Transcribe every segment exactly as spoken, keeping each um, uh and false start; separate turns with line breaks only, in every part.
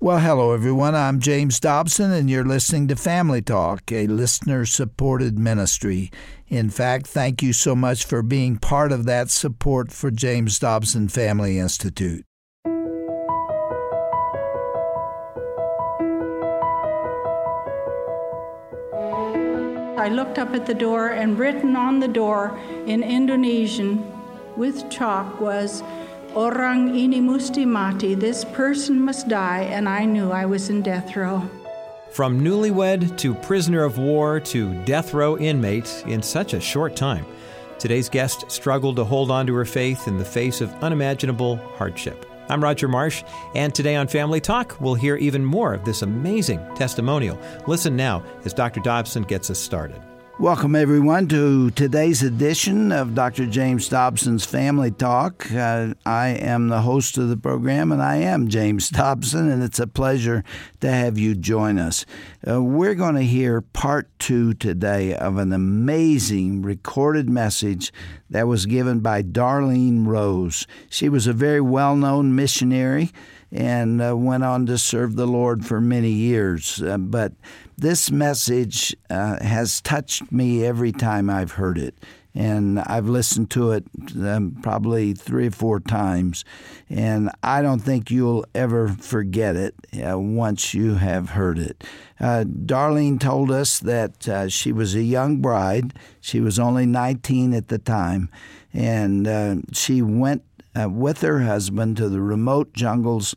Well, hello, everyone. I'm James Dobson, and you're listening to Family Talk, a listener-supported ministry. In fact, thank you so much for being part of that support for James Dobson Family Institute.
I looked up at the door, and written on the door in Indonesian with chalk was, "Orang ini musti mati," this person must die, and I knew I was in death row.
From newlywed to prisoner of war to death row inmate in such a short time, today's guest struggled to hold on to her faith in the face of unimaginable hardship. I'm Roger Marsh, and today on Family Talk, we'll hear even more of this amazing testimonial. Listen now as Doctor Dobson gets us started.
Welcome, everyone, to today's edition of Doctor James Dobson's Family Talk. Uh, I am the host of the program, and I am James Dobson, and it's a pleasure to have you join us. Uh, we're going to hear part two today of an amazing recorded message that was given by Darlene Rose. She was a very well-known missionary and uh, went on to serve the Lord for many years. Uh, but this message uh, has touched me every time I've heard it. And I've listened to it um, probably three or four times. And I don't think you'll ever forget it uh, once you have heard it. Uh, Darlene told us that uh, she was a young bride. She was only nineteen at the time. And uh, she went Uh, with her husband to the remote jungles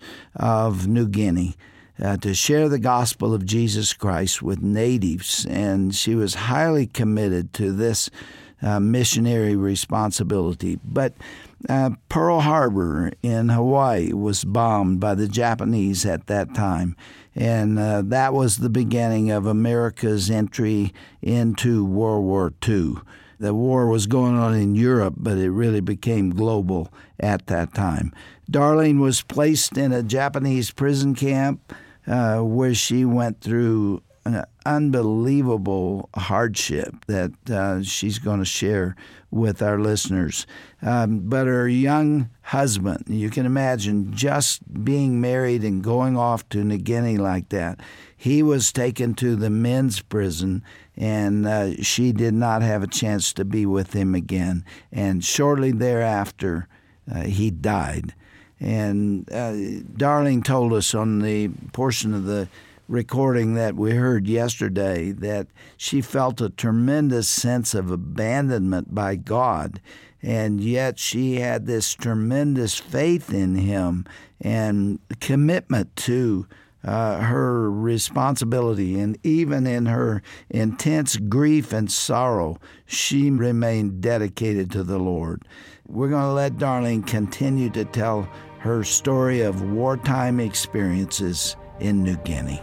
of New Guinea uh, to share the gospel of Jesus Christ with natives. And she was highly committed to this uh, missionary responsibility. But uh, Pearl Harbor in Hawaii was bombed by the Japanese at that time. And uh, that was the beginning of America's entry into World War Two. The war was going on in Europe, but it really became global at that time. Darlene was placed in a Japanese prison camp uh, where she went through an unbelievable hardship that uh, she's going to share with our listeners. Um, but her young husband, you can imagine just being married and going off to New Guinea like that. He was taken to the men's prison, and uh, she did not have a chance to be with him again. And shortly thereafter, uh, he died. And uh, Darlene told us on the portion of the recording that we heard yesterday that she felt a tremendous sense of abandonment by God, and yet she had this tremendous faith in Him and commitment to uh, her responsibility. And even in her intense grief and sorrow, she remained dedicated to the Lord. We're going to let Darlene continue to tell her story of wartime experiences in New Guinea.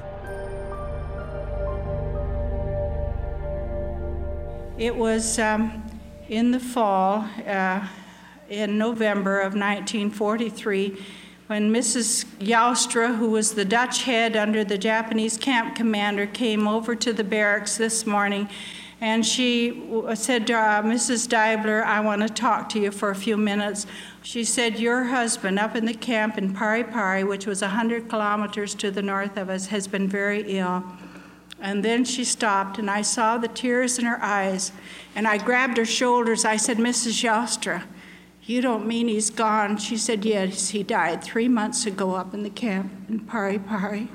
It was um, in the fall, uh, in November of nineteen forty-three, when Missus Joustra, who was the Dutch head under the Japanese camp commander, came over to the barracks this morning, and she said, uh, Missus Deibler, I want to talk to you for a few minutes. She said, your husband up in the camp in Pari Pari, which was one hundred kilometers to the north of us, has been very ill. And then she stopped, and I saw the tears in her eyes, and I grabbed her shoulders. I said, Missus Joustra, you don't mean he's gone? She said, yes, he died three months ago up in the camp in Pari Pari.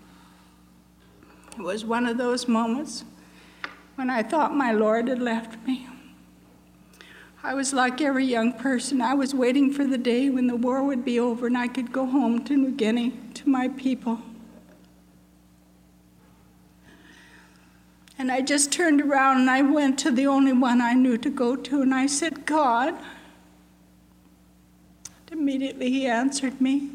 It was one of those moments when I thought my Lord had left me. I was like every young person. I was waiting for the day when the war would be over and I could go home to New Guinea, to my people. And I just turned around and I went to the only one I knew to go to, and I said, God. Immediately he answered me.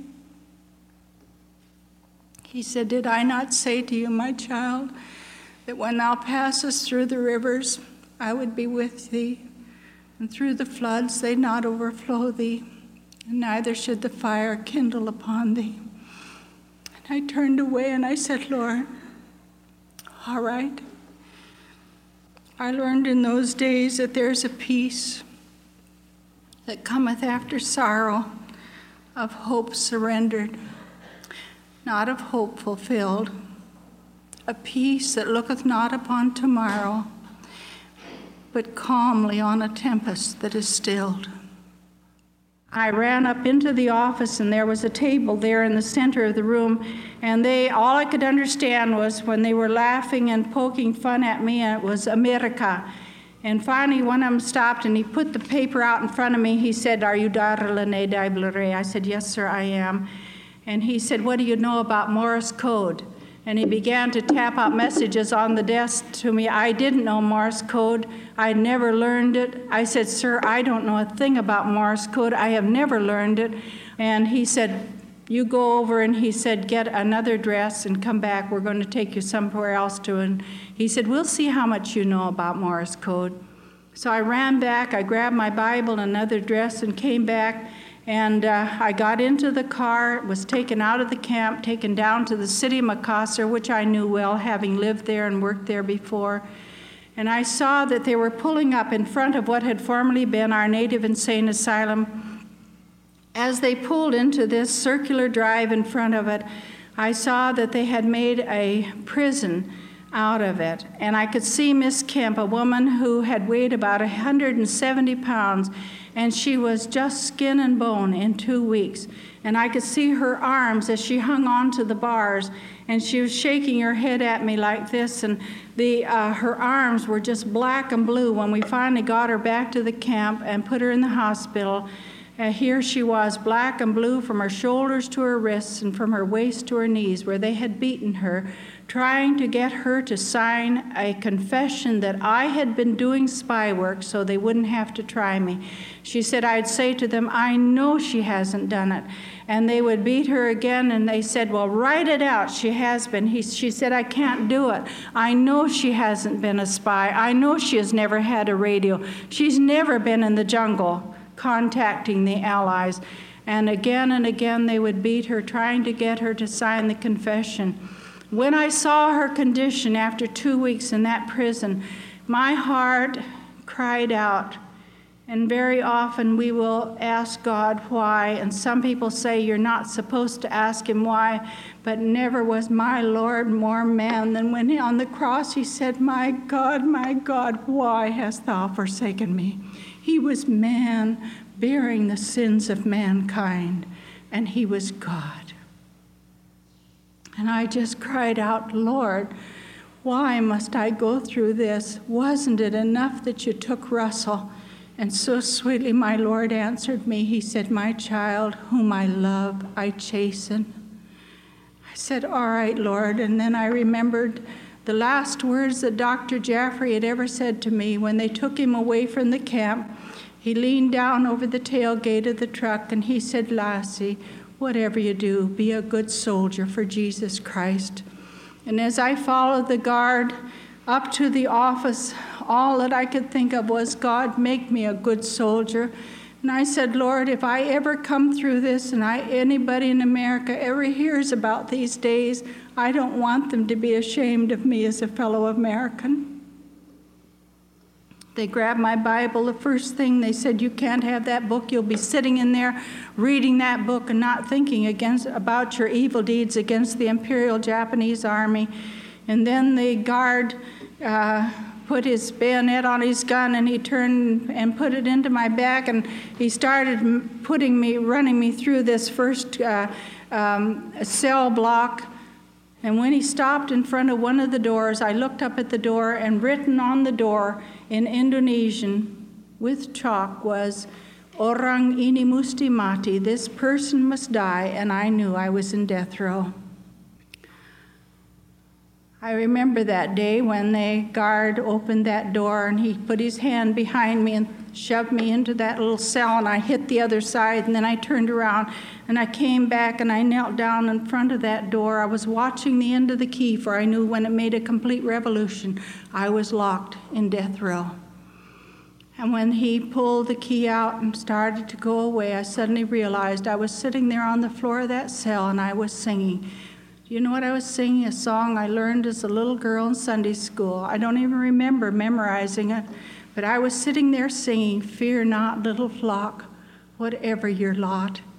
He said, did I not say to you, my child, that when thou passest through the rivers, I would be with thee, and through the floods they not overflow thee, and neither should the fire kindle upon thee. And I turned away and I said, Lord, all right. I learned in those days that there's a peace that cometh after sorrow, of hope surrendered. not of hope fulfilled, a peace that looketh not upon tomorrow, but calmly on a tempest that is stilled. I ran up into the office, and there was a table there in the center of the room, and they, all I could understand was when they were laughing and poking fun at me, and it was America. And finally, one of them stopped, and he put the paper out in front of me. He said, "Are you Darlene Diblere?" I said, "Yes, sir, I am." And he said, "What do you know about Morse code?" And he began to tap out messages on the desk to me. I didn't know Morse code. I had never learned it. I said, "Sir, I don't know a thing about Morse code. I have never learned it." And he said, "You go over," and he said, "get another dress and come back. We're going to take you somewhere else to." And he said, "We'll see how much you know about Morse code." So I ran back. I grabbed my Bible and another dress and came back. And uh, I got into the car, was taken out of the camp, taken down to the city of Makassar, which I knew well, having lived there and worked there before. And I saw that they were pulling up in front of what had formerly been our native insane asylum. As they pulled into this circular drive in front of it, I saw that they had made a prison out of it. And I could see Miss Kemp, a woman who had weighed about one hundred seventy pounds, and she was just skin and bone in two weeks. And I could see her arms as she hung on to the bars, and she was shaking her head at me like this, and the uh, her arms were just black and blue. When we finally got her back to the camp and put her in the hospital, uh, here she was, black and blue from her shoulders to her wrists and from her waist to her knees, where they had beaten her, trying to get her to sign a confession that I had been doing spy work so they wouldn't have to try me. She said I'd say to them, "I know she hasn't done it." And they would beat her again, and they said, "Well, write it out. She has been." He, she said, "I can't do it. I know she hasn't been a spy. I know she has never had a radio. She's never been in the jungle contacting the Allies." And again and again they would beat her, trying to get her to sign the confession. When I saw her condition after two weeks in that prison, my heart cried out. And very often we will ask God why, and some people say you're not supposed to ask him why, but never was my Lord more man than when he, on the cross he said, "My God, my God, why hast thou forsaken me?" He was man bearing the sins of mankind, and he was God. And I just cried out, "Lord, why must I go through this? Wasn't it enough that you took Russell?" And so sweetly my Lord answered me. He said, "My child, whom I love, I chasten." I said, "All right, Lord." And then I remembered the last words that Doctor Jaffrey had ever said to me when they took him away from the camp. He leaned down over the tailgate of the truck and he said, "Lassie, whatever you do, be a good soldier for Jesus Christ." And as I followed the guard up to the office, all that I could think of was, "God, make me a good soldier." And I said, "Lord, if I ever come through this and I, anybody in America ever hears about these days, I don't want them to be ashamed of me as a fellow American." They grabbed my Bible. The first thing they said, "You can't have that book. You'll be sitting in there reading that book and not thinking against about your evil deeds against the Imperial Japanese Army." And then the guard uh, put his bayonet on his gun, and he turned and put it into my back, and he started putting me, running me through this first uh, um, cell block. And when he stopped in front of one of the doors, I looked up at the door, and written on the door in Indonesian with chalk was, "Orang ini musti mati." This person must die, and I knew I was in death row. I remember that day when the guard opened that door and he put his hand behind me and shoved me into that little cell, and I hit the other side, and then I turned around and I came back and I knelt down in front of that door. I was watching the end of the key, for I knew when it made a complete revolution, I was locked in death row. And when he pulled the key out and started to go away, I suddenly realized I was sitting there on the floor of that cell and I was singing. Do you know what I was singing? A song I learned as a little girl in Sunday school. I don't even remember memorizing it, but I was sitting there singing, "Fear not, little flock, whatever your lot.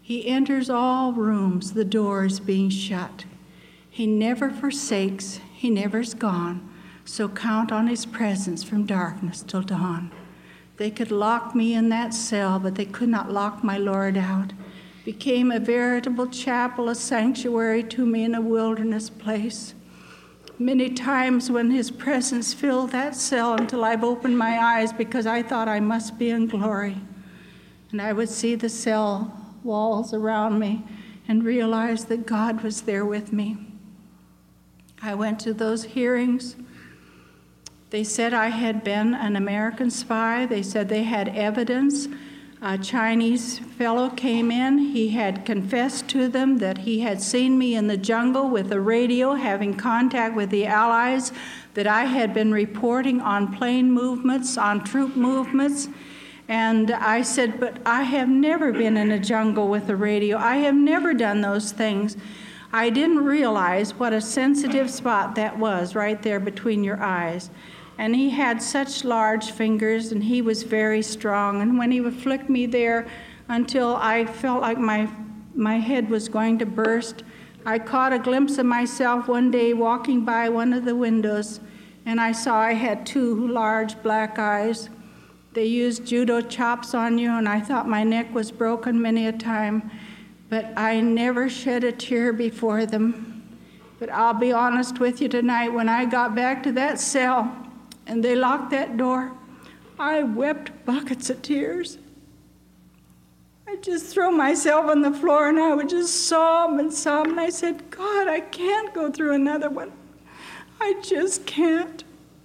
He enters all rooms, the doors being shut. He never forsakes, he never's gone, so count on his presence from darkness till dawn. They could lock me in that cell, but they could not lock my Lord out. Became a veritable chapel, a sanctuary to me in a wilderness place. Many times when his presence filled that cell until I've opened my eyes because I thought I must be in glory. And I would see the cell walls around me and realize that God was there with me. I went to those hearings. They said I had been an American spy. They said they had evidence. A Chinese fellow came in. He had confessed to them that he had seen me in the jungle with a radio having contact with the Allies, that I had been reporting on plane movements, on troop movements. And I said, but I have never been in a jungle with a radio. I have never done those things. I didn't realize what a sensitive spot that was right there between your eyes. And he had such large fingers, and he was very strong. And when he would flick me there until I felt like my, my head was going to burst, I caught a glimpse of myself one day walking by one of the windows, and I saw I had two large black eyes. They used judo chops on you, and I thought my neck was broken many a time, but I never shed a tear before them. But I'll be honest with you tonight, when I got back to that cell and they locked that door, I wept buckets of tears. I'd just throw myself on the floor and I would just sob and sob, and I said, God, I can't go through another one. I just can't.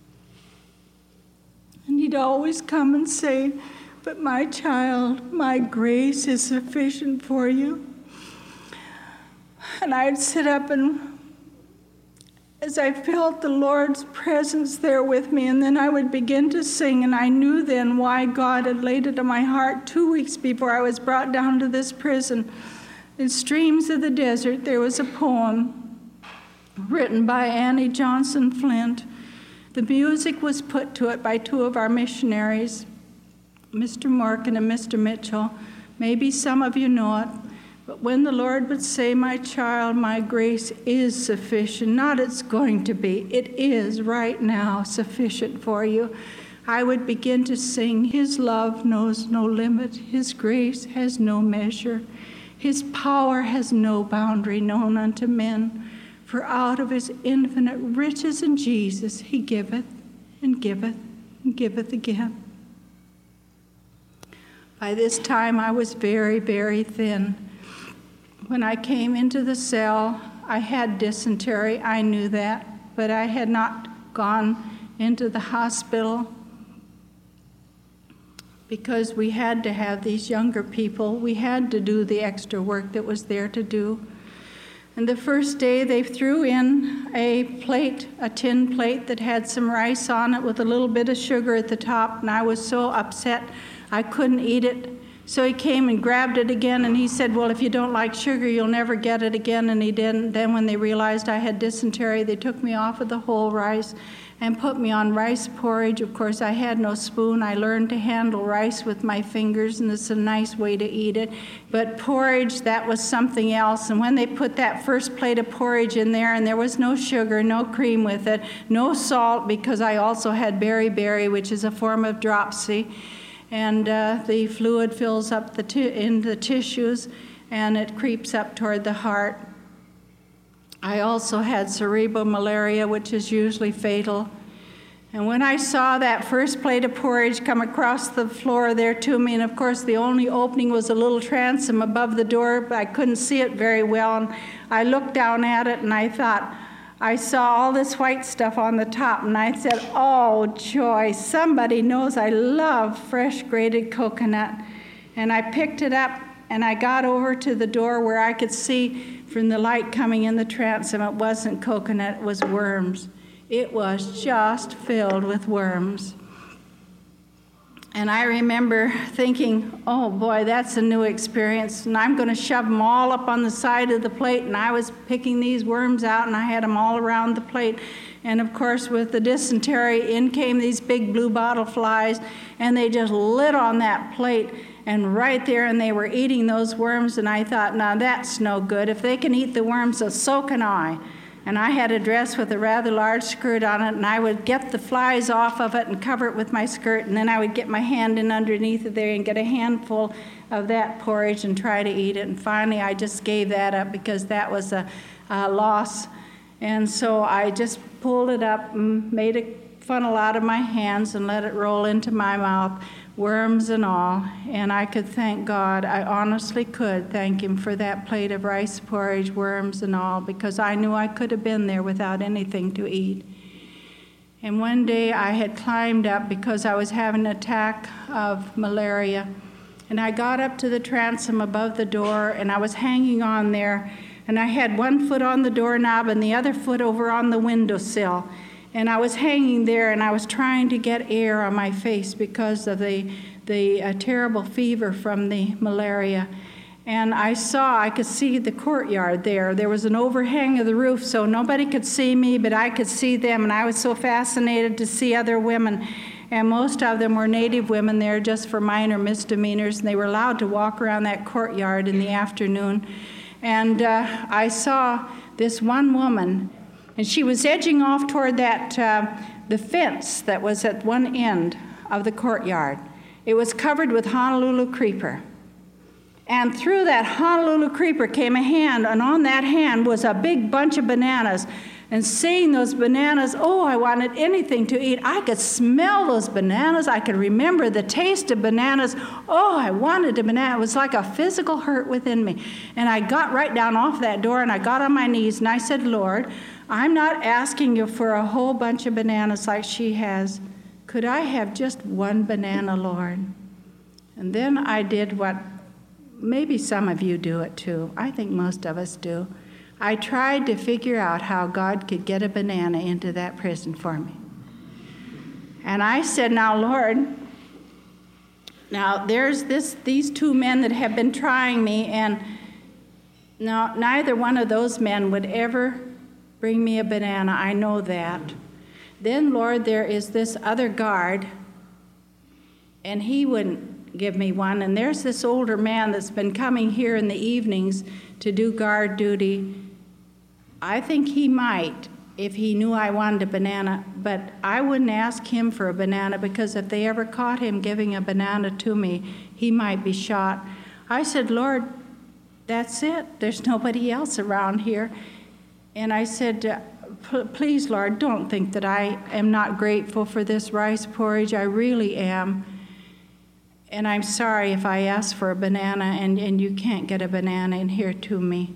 And he'd always come and say, but my child, my grace is sufficient for you. And I'd sit up, and as I felt the Lord's presence there with me, and then I would begin to sing, and I knew then why God had laid it on my heart two weeks before I was brought down to this prison. In Streams of the Desert, there was a poem written by Annie Johnson Flint. The music was put to it by two of our missionaries, Mister Morgan and Mister Mitchell. Maybe some of you know it. But when the Lord would say, my child, my grace is sufficient, not it's going to be, it is right now sufficient for you, I would begin to sing, his love knows no limit, his grace has no measure, his power has no boundary known unto men. For out of his infinite riches in Jesus he giveth and giveth and giveth again. By this time I was very, very thin. When I came into the cell, I had dysentery, I knew that, but I had not gone into the hospital because we had to have these younger people. We had to do the extra work that was there to do. And the first day they threw in a plate, a tin plate that had some rice on it with a little bit of sugar at the top, and I was so upset I couldn't eat it. So he came and grabbed it again, and he said, well, if you don't like sugar, you'll never get it again, and he didn't. Then when they realized I had dysentery, they took me off of the whole rice and put me on rice porridge. Of course, I had no spoon. I learned to handle rice with my fingers, and it's a nice way to eat it. But porridge, that was something else. And when they put that first plate of porridge in there, and there was no sugar, no cream with it, no salt, because I also had beriberi, which is a form of dropsy. And uh, the fluid fills up the t- in the tissues, and it creeps up toward the heart. I also had cerebral malaria, which is usually fatal. And when I saw that first plate of porridge come across the floor there to me, and of course the only opening was a little transom above the door, but I couldn't see it very well, and I looked down at it and I thought, I saw all this white stuff on the top, and I said, oh, joy, somebody knows I love fresh grated coconut. And I picked it up, and I got over to the door where I could see from the light coming in the transom, it wasn't coconut, it was worms. It was just filled with worms. And I remember thinking, oh boy, that's a new experience, and I'm going to shove them all up on the side of the plate. And I was picking these worms out, and I had them all around the plate. And of course, with the dysentery, in came these big blue bottle flies, and they just lit on that plate. and right there, and they were eating those worms, and I thought, now that's no good. If they can eat the worms, so can I. And I had a dress with a rather large skirt on it, and I would get the flies off of it and cover it with my skirt, and then I would get my hand in underneath of there and get a handful of that porridge and try to eat it. And finally, I just gave that up because that was a, a loss. And so I just pulled it up and made a funnel out of my hands and let it roll into my mouth, worms and all. And I could thank God. I honestly could thank him for that plate of rice porridge, worms and all, because I knew I could have been there without anything to eat. And one day I had climbed up because I was having an attack of malaria. And I got up to the transom above the door, and I was hanging on there. And I had one foot on the doorknob and the other foot over on the windowsill. And I was hanging there, and I was trying to get air on my face because of the, the uh, terrible fever from the malaria. And I saw, I could see the courtyard there. There was an overhang of the roof, so nobody could see me, but I could see them. And I was so fascinated to see other women. And most of them were native women there just for minor misdemeanors, and they were allowed to walk around that courtyard in the afternoon. And uh, I saw this one woman, and she was edging off toward that uh, the fence that was at one end of the courtyard. It was covered with Honolulu creeper. And through that Honolulu creeper came a hand, and on that hand was a big bunch of bananas. And seeing those bananas, oh, I wanted anything to eat. I could smell those bananas. I could remember the taste of bananas. Oh, I wanted a banana. It was like a physical hurt within me. And I got right down off that door, and I got on my knees, and I said, Lord, I'm not asking you for a whole bunch of bananas like she has. Could I have just one banana, Lord? And then I did what maybe some of you do it too. I think most of us do. I tried to figure out how God could get a banana into that prison for me. And I said, now, Lord, now there's this these two men that have been trying me, and now neither one of those men would ever bring me a banana. I know that. Then, Lord, there is this other guard, and he wouldn't give me one. And there's this older man that's been coming here in the evenings to do guard duty. I think he might if he knew I wanted a banana, but I wouldn't ask him for a banana, because if they ever caught him giving a banana to me, he might be shot. I said, Lord, that's it. There's nobody else around here. And I said, please, Lord, don't think that I am not grateful for this rice porridge. I really am. And I'm sorry if I ask for a banana and, and you can't get a banana in here to me.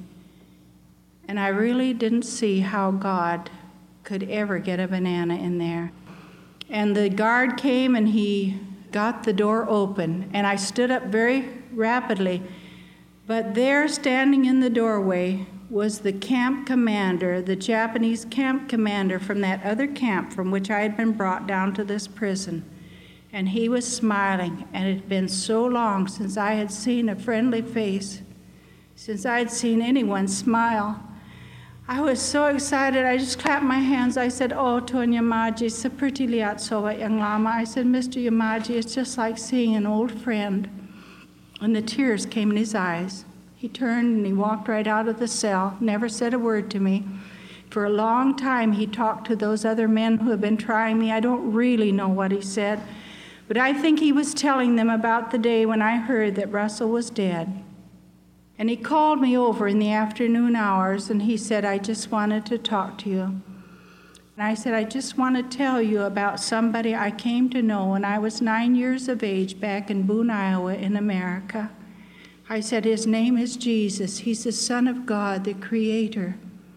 And I really didn't see how God could ever get a banana in there. And the guard came and he got the door open. And I stood up very rapidly. But there, standing in the doorway, was the camp commander, the Japanese camp commander from that other camp from which I had been brought down to this prison. And he was smiling, and it had been so long since I had seen a friendly face, since I had seen anyone smile. I was so excited, I just clapped my hands. I said, oh, Tuan Yamaji, saperti liat sowa yang lama. I said, Mister Yamaji, it's just like seeing an old friend. And the tears came in his eyes. He turned and he walked right out of the cell, never said a word to me. For a long time, he talked to those other men who had been trying me. I don't really know what he said, but I think he was telling them about the day when I heard that Russell was dead. And he called me over in the afternoon hours, and he said, I just wanted to talk to you. And I said, I just want to tell you about somebody I came to know when I was nine years of age back in Boone, Iowa, in America. I said, his name is Jesus. He's the Son of God, the Creator.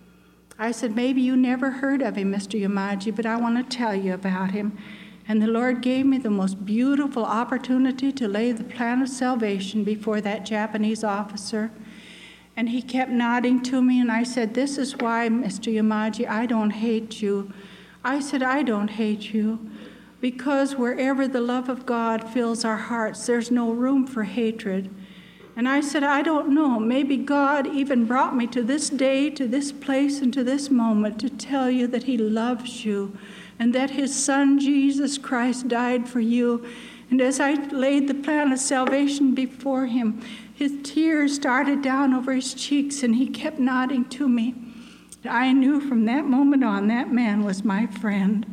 I said, maybe you never heard of him, Mister Yamaji, but I want to tell you about him. And the Lord gave me the most beautiful opportunity to lay the plan of salvation before that Japanese officer. And he kept nodding to me, and I said, this is why, Mister Yamaji, I don't hate you. I said, I don't hate you, because wherever the love of God fills our hearts, there's no room for hatred. And I said, I don't know, maybe God even brought me to this day, to this place, and to this moment to tell you that he loves you, and that his Son, Jesus Christ, died for you, And as I laid the plan of salvation before him, his tears started down over his cheeks, and he kept nodding to me. I knew from that moment on that man was my friend.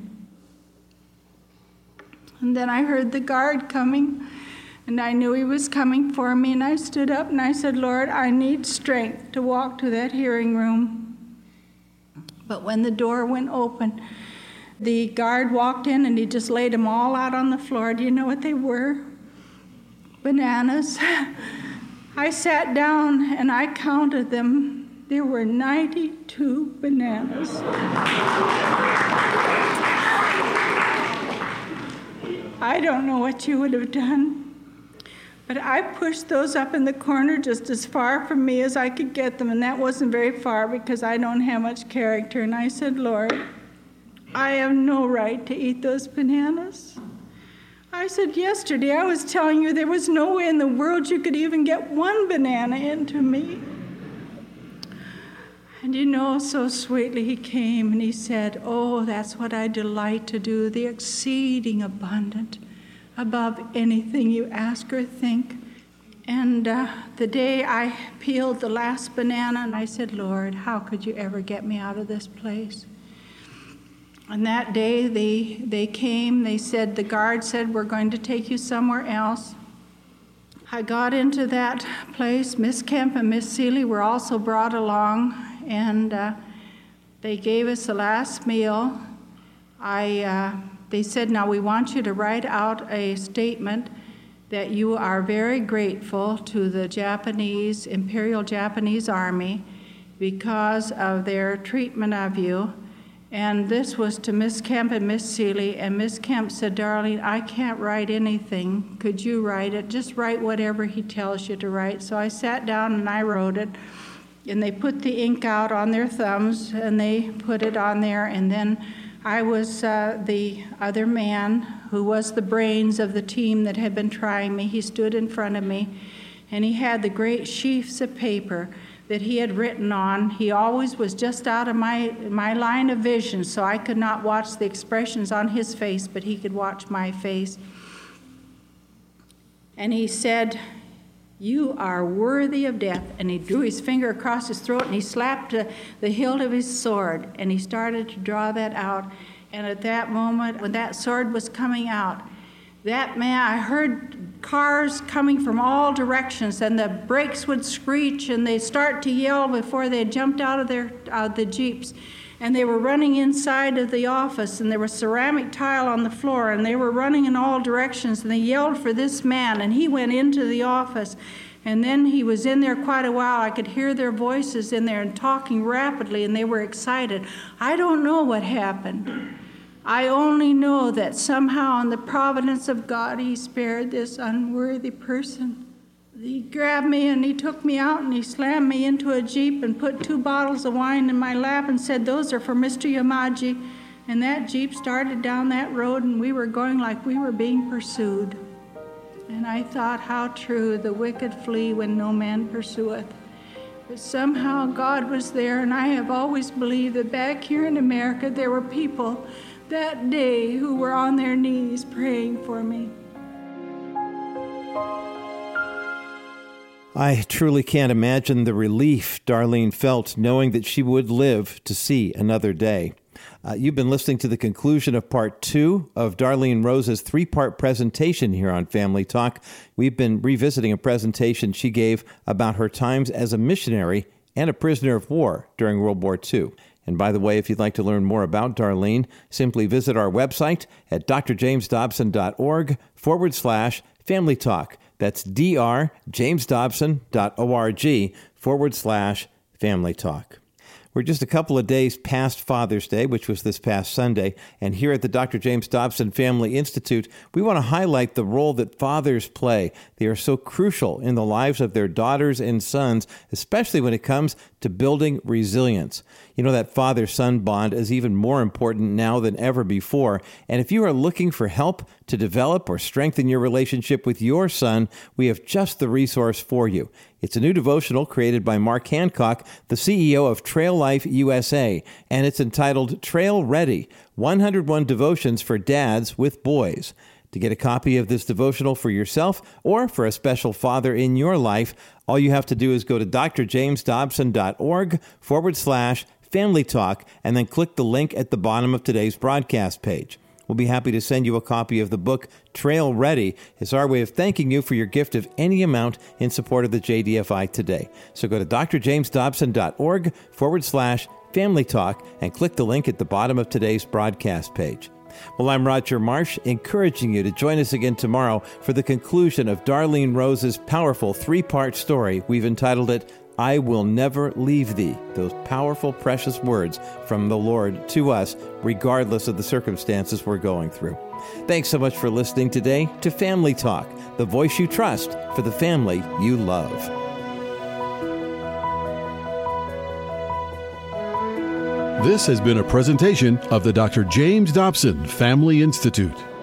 And then I heard the guard coming, and I knew he was coming for me, and I stood up and I said, Lord, I need strength to walk to that hearing room. But when the door went open, the guard walked in and he just laid them all out on the floor. Do you know what they were? Bananas. I sat down and I counted them. There were ninety-two bananas. I don't know what you would have done, but I pushed those up in the corner just as far from me as I could get them, and that wasn't very far because I don't have much character. And I said, Lord, I have no right to eat those bananas. I said, yesterday I was telling you there was no way in the world you could even get one banana into me. And you know, so sweetly he came and he said, oh, that's what I delight to do, the exceeding abundant, above anything you ask or think. And uh, the day I peeled the last banana, and I said, Lord, how could you ever get me out of this place? And that day they, they came, they said, the guard said, we're going to take you somewhere else. I got into that place. Miss Kemp and Miss Seeley were also brought along, and uh, they gave us the last meal. I, uh, they said, now we want you to write out a statement that you are very grateful to the Japanese, Imperial Japanese Army because of their treatment of you. And this was to Miss Kemp and Miss Seeley, and Miss Kemp said, darling, I can't write anything. Could you write it? Just write whatever he tells you to write. So I sat down and I wrote it, and they put the ink out on their thumbs, and they put it on there, and then I was uh, the other man who was the brains of the team that had been trying me. He stood in front of me, and he had the great sheafs of paper that he had written on. He always was just out of my, my line of vision, so I could not watch the expressions on his face, but he could watch my face. And he said, you are worthy of death. And he drew his finger across his throat, and he slapped uh, the hilt of his sword, and he started to draw that out. And at that moment, when that sword was coming out, that man, I heard cars coming from all directions, and the brakes would screech, and they'd start to yell before they jumped out of their uh, the Jeeps. And they were running inside of the office, and there was ceramic tile on the floor, and they were running in all directions, and they yelled for this man, and he went into the office. And then he was in there quite a while. I could hear their voices in there and talking rapidly, and they were excited. I don't know what happened. I only know that somehow in the providence of God, he spared this unworthy person. He grabbed me and he took me out and he slammed me into a Jeep and put two bottles of wine in my lap and said, those are for Mister Yamaji. And that Jeep started down that road, and we were going like we were being pursued. And I thought, how true, the wicked flee when no man pursueth. But somehow God was there, and I have always believed that back here in America there were people that day who were on their knees praying for me.
I truly can't imagine the relief Darlene felt knowing that she would live to see another day. Uh, you've been listening to the conclusion of part two of Darlene Rose's three-part presentation here on Family Talk. We've been revisiting a presentation she gave about her times as a missionary and a prisoner of war during World War Two. And by the way, if you'd like to learn more about Darlene, simply visit our website at drjamesdobson.org forward slash family talk. That's drjamesdobson.org forward slash family talk. We're just a couple of days past Father's Day, which was this past Sunday, and here at the Doctor James Dobson Family Institute, we want to highlight the role that fathers play. They are so crucial in the lives of their daughters and sons, especially when it comes to building resilience. You know, that father-son bond is even more important now than ever before, and if you are looking for help to develop or strengthen your relationship with your son, we have just the resource for you. It's a new devotional created by Mark Hancock, the C E O of Trail Life U S A, and it's entitled Trail Ready, one hundred one Devotions for Dads with Boys. To get a copy of this devotional for yourself or for a special father in your life, all you have to do is go to drjamesdobson.org forward slash family talk and then click the link at the bottom of today's broadcast page. We'll be happy to send you a copy of the book Trail Ready. It's our way of thanking you for your gift of any amount in support of the J D F I today. So go to drjamesdobson.org forward slash family talk and click the link at the bottom of today's broadcast page. Well, I'm Roger Marsh, encouraging you to join us again tomorrow for the conclusion of Darlene Rose's powerful three-part story. We've entitled it, I Will Never Leave Thee. Those powerful, precious words from the Lord to us, regardless of the circumstances we're going through. Thanks so much for listening today to Family Talk, the voice you trust for the family you love.
This has been a presentation of the Doctor James Dobson Family Institute.